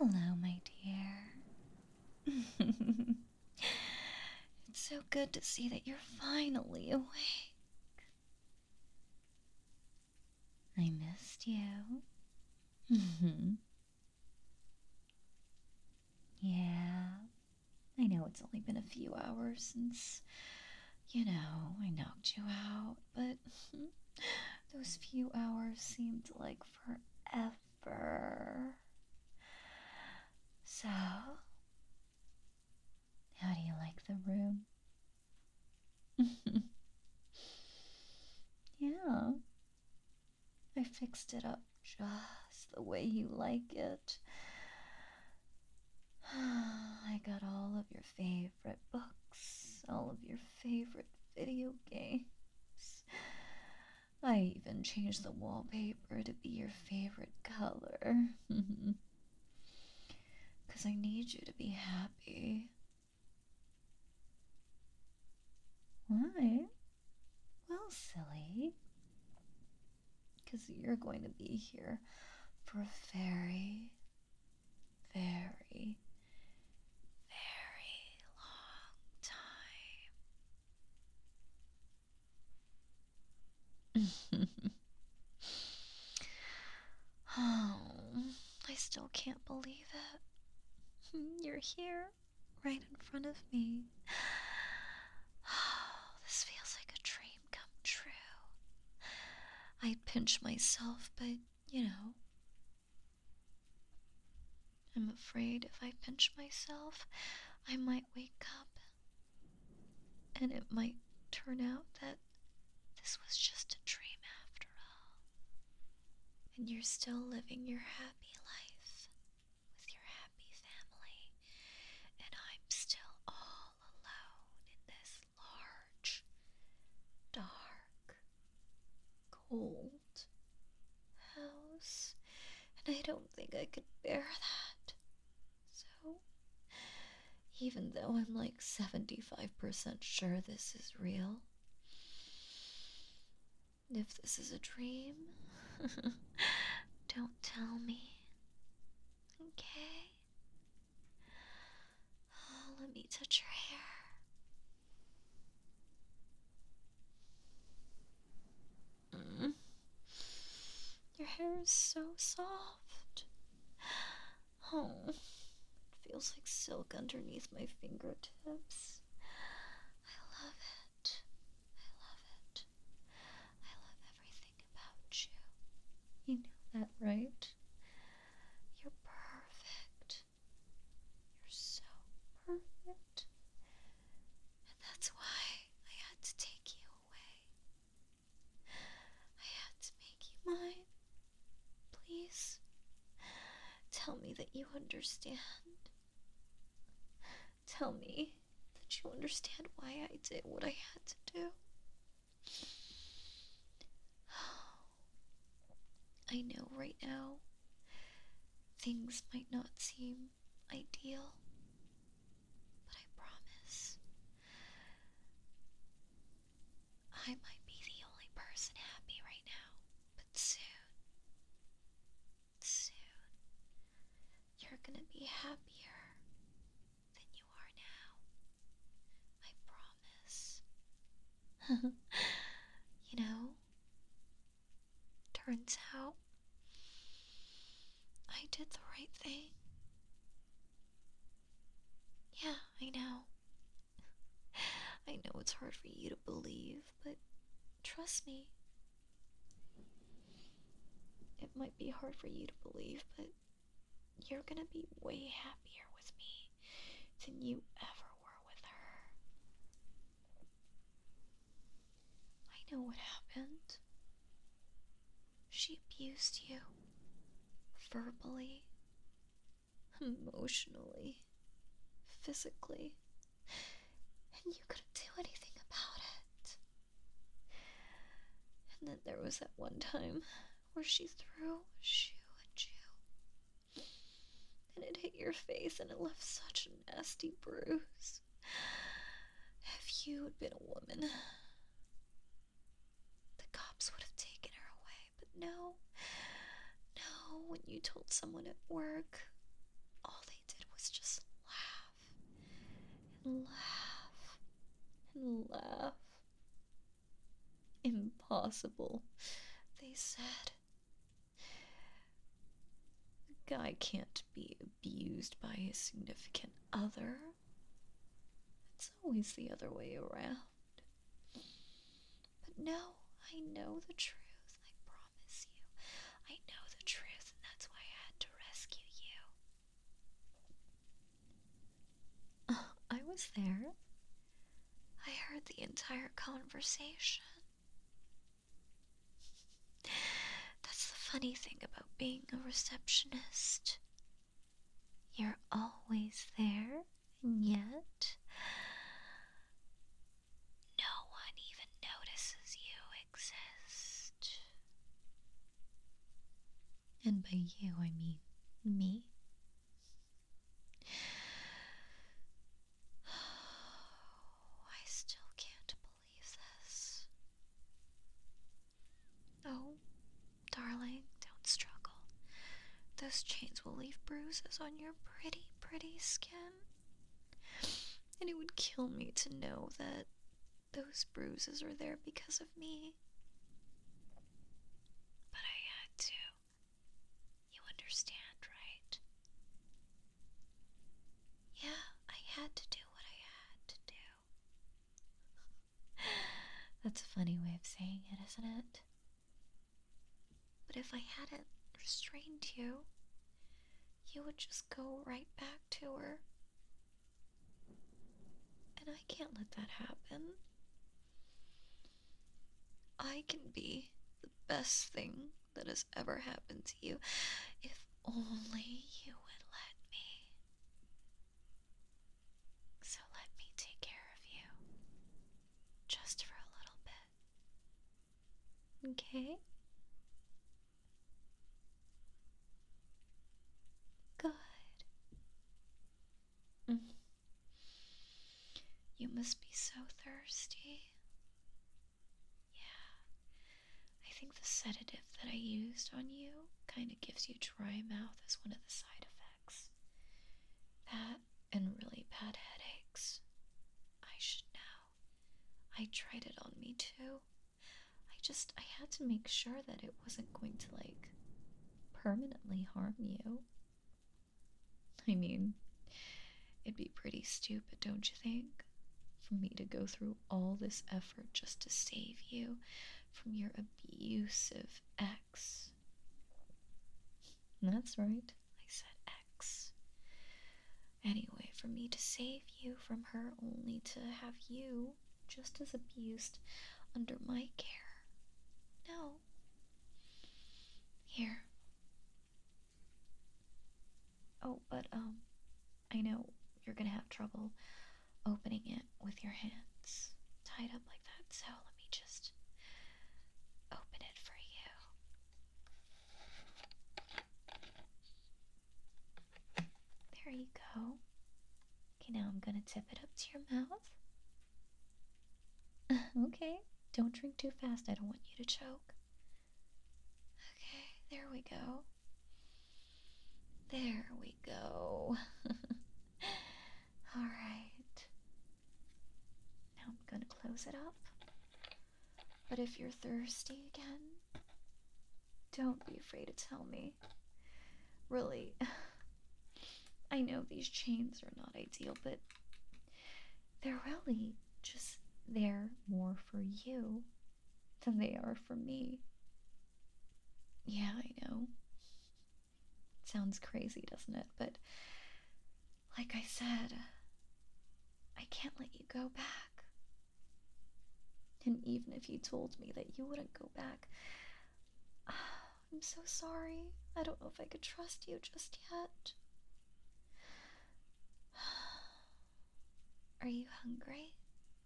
Hello, my dear. It's so good to see that you're finally awake. I missed you. Yeah, I know it's only been a few hours since, I knocked you out, but those few hours seemed like forever. So, how do you like the room? Yeah, I fixed it up just the way you like it. I got all of your favorite books, all of your favorite video games. I even changed the wallpaper to be your favorite color. Because I need you to be happy. Why? Well, silly. Because you're going to be here for a very, very, very long time. Oh, I still can't believe it. You're here, right in front of me. Oh, this feels like a dream come true. I pinch myself, but I'm afraid if I pinch myself, I might wake up and it might turn out that this was just a dream after all. And you're still living your happy life with your happy family, and I'm still all alone in this large, dark, cold house, and I don't think I could bear that. So, even though I'm like 75% sure this is real, if this is a dream, don't tell me, okay? Oh, let me touch your hair. Mm. Your hair is so soft. Oh, it feels like silk underneath my fingertips. I love it. I love it. I love everything about you. You know that, right? You're perfect. You're so perfect. And that's why I had to take you away. I had to make you mine. Please, tell me that you understand. Tell me that you understand why I did what I had to do. I know right now things might not seem ideal, but I promise I might be the only person happy right now. But soon, soon, you're gonna be happier than you are now. I promise. You know, turns out I did the right thing. Yeah, I know. I know it's hard for you to believe, but trust me. It might be hard for you to believe, but you're gonna be way happier with me than you ever were with her. I know what happened. She abused you. Verbally, emotionally, physically. And you couldn't do anything about it. And then there was that one time where she threw a shoe at you. And it hit your face and it left such a nasty bruise. If you had been a woman, the cops would have taken her away. But no, when you told someone at work, laugh and laugh. Impossible, they said. A guy can't be abused by his significant other. It's always the other way around. But no, I know the truth. I promise you. I know the truth, and that's why I had to rescue you. I was there. I heard the entire conversation. That's the funny thing about being a receptionist. You're always there, and yet no one even notices you exist. And by you, I mean me. I still can't believe this. Oh, darling, don't struggle. Those chains will leave bruises on your pretty, pretty skin. And it would kill me to know that those bruises are there because of me. But I had to. You understand, right? Yeah, I had to do what I had to do. That's a funny way of saying it, isn't it? But if I hadn't restrained you, you would just go right back to her. And I can't let that happen. I can be the best thing that has ever happened to you if only you would let me. So let me take care of you. Just for a little bit. Okay? Good. You must be so thirsty. Yeah. I think the sedative that I used on you kind of gives you dry mouth as one of the side effects. That and really bad headaches. I should know. I tried it on me too. I had to make sure that it wasn't going to, permanently harm you. I mean, it'd be pretty stupid, don't you think? For me to go through all this effort just to save you from your abusive ex. That's right, I said ex. Anyway, for me to save you from her only to have you just as abused under my care. No. Here. Oh, but, I know you're gonna have trouble opening it with your hands tied up like that, so let me just open it for you. There you go. Okay, now I'm gonna tip it up to your mouth. Okay, don't drink too fast, I don't want you to choke. Okay, there we go. There we go. Alright. Now I'm gonna close it up. But if you're thirsty again, don't be afraid to tell me. Really, I know these chains are not ideal, but they're really just there more for you than they are for me. Yeah, I know. Sounds crazy, doesn't it? But like I said, I can't let you go back. And even if you told me that you wouldn't go back, I'm so sorry. I don't know if I could trust you just yet. Are you hungry?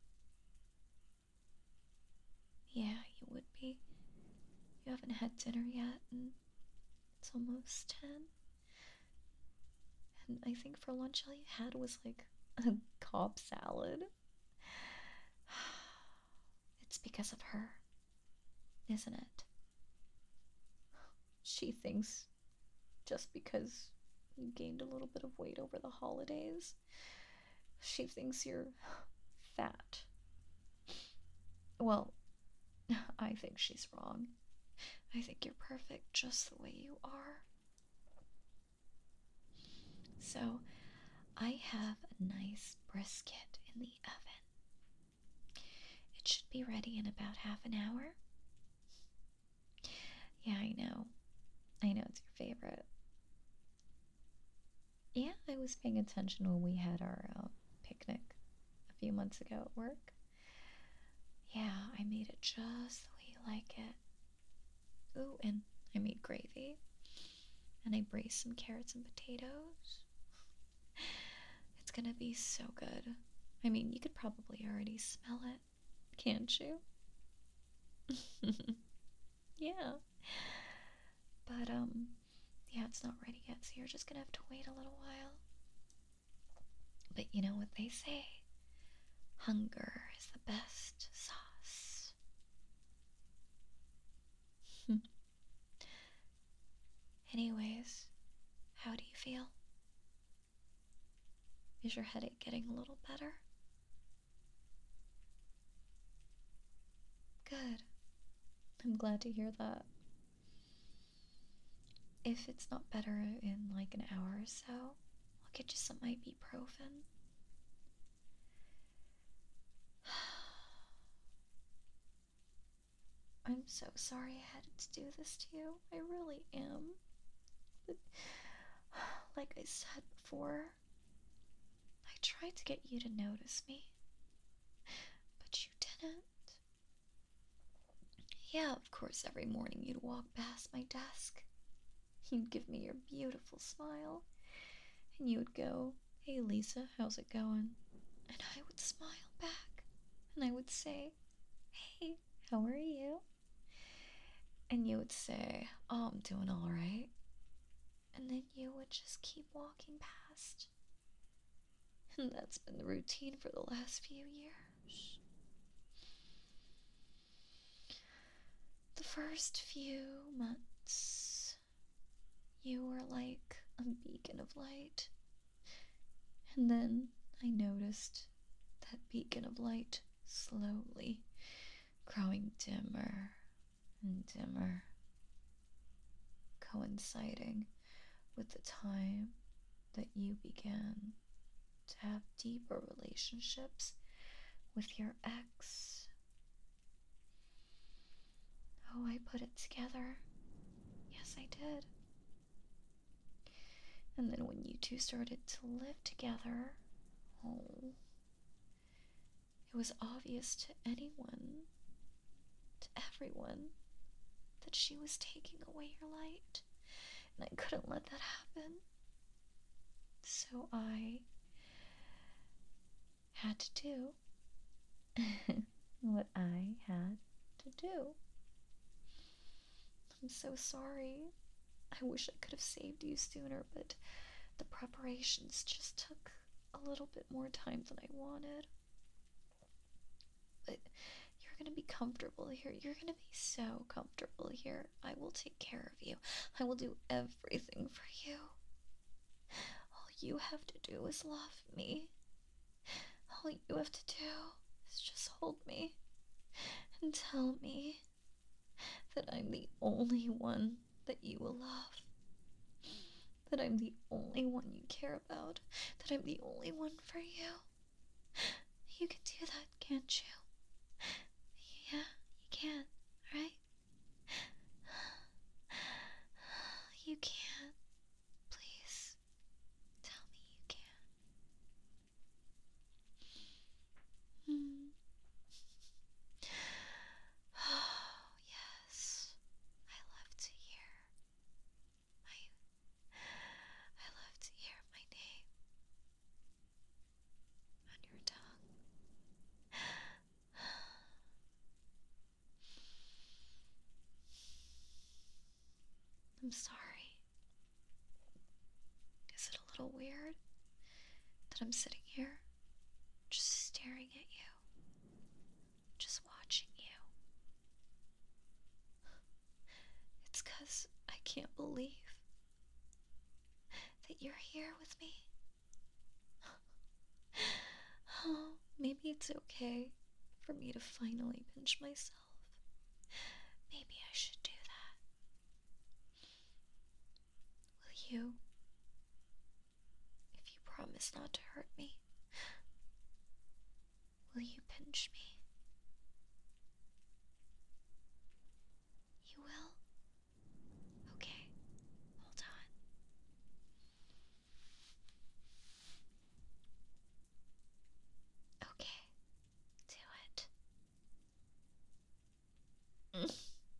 Yeah, you would be. You haven't had dinner yet, and it's almost 10. And I think for lunch all you had was like a Cobb salad. It's because of her, isn't it? She thinks just because you gained a little bit of weight over the holidays, She thinks you're fat. Well, I think she's wrong. I think you're perfect just the way you are. So, I have a nice brisket in the oven. It should be ready in about half an hour. Yeah, I know. I know it's your favorite. Yeah, I was paying attention when we had our picnic a few months ago at work. Yeah, I made it just the way you like it. Ooh, and I made gravy. And I braised some carrots and potatoes. It's gonna be so good. I mean, you could probably already smell it, can't you? Yeah. But, yeah, it's not ready yet, so you're just gonna have to wait a little while. But you know what they say? Hunger is the best sauce. Anyways, how do you feel? Is your headache getting a little better? Good. I'm glad to hear that. If it's not better in like an hour or so, I'll get you some ibuprofen. I'm so sorry I had to do this to you. I really am. But, like I said before, I tried to get you to notice me, but you didn't. Yeah, of course, every morning you'd walk past my desk. You'd give me your beautiful smile, and you would go, "Hey Lisa, how's it going?" And I would smile back, and I would say, "Hey, how are you?" And you would say, "Oh, I'm doing all right." And then you would just keep walking past. And that's been the routine for the last few years. The first few months, you were like a beacon of light. And then I noticed that beacon of light slowly growing dimmer and dimmer, coinciding with the time that you began to have deeper relationships with your ex. Oh, I put it together. Yes, I did. And then when you two started to live together, oh, it was obvious to anyone, to everyone, that she was taking away your light. And I couldn't let that happen. So I had to do what I had to do. I'm so sorry. I wish I could have saved you sooner, but the preparations just took a little bit more time than I wanted. But you're gonna be comfortable here. You're gonna be so comfortable here. I will take care of you. I will do everything for you. All you have to do is love me. All you have to do is just hold me and tell me that I'm the only one that you will love. That I'm the only one you care about. That I'm the only one for you. You can do that, can't you? Yeah, you can, right? You can. Please, tell me you can. Hmm. Oh, yes. I love to hear. I love to hear my name on your tongue. I'm sorry. Is it a little weird that I'm sitting here just staring at you, just watching you? It's 'cause I can't believe that you're here with me. Oh, maybe it's okay for me to finally pinch myself. Maybe I should do that. Will you? If you promise not to hurt me, will you pinch me? You will? Okay, hold on. Okay, do it.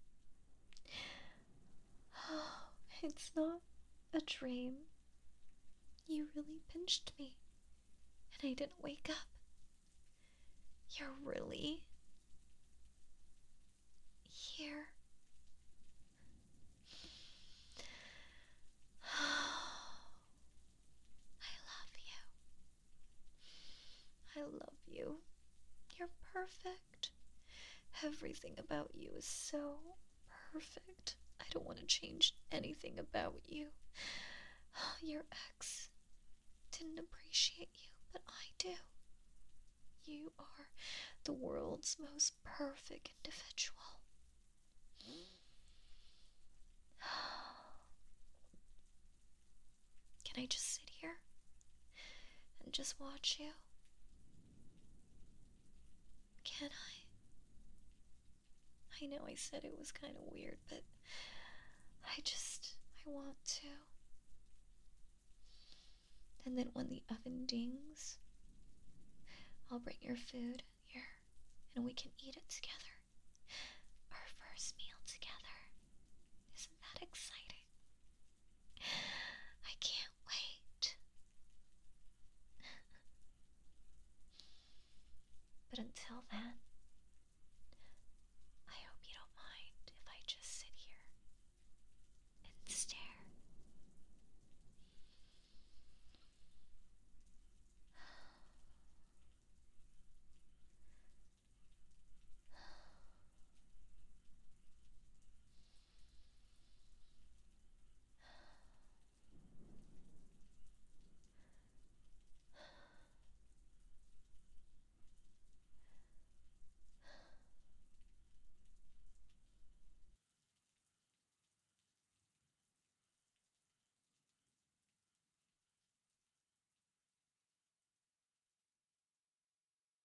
It's not a dream. You really pinched me, and I didn't wake up. You're really here. I love you. You're perfect. Everything about you is so perfect. I don't want to change anything about you. Your ex didn't appreciate you, but I do. You are the world's most perfect individual. Can I just sit here and just watch you? Can I? I know I said it was kind of weird, but I want to. And then when the oven dings, I'll bring your food here and we can eat it together. Our first meal together. Isn't that exciting? I can't wait. But until then,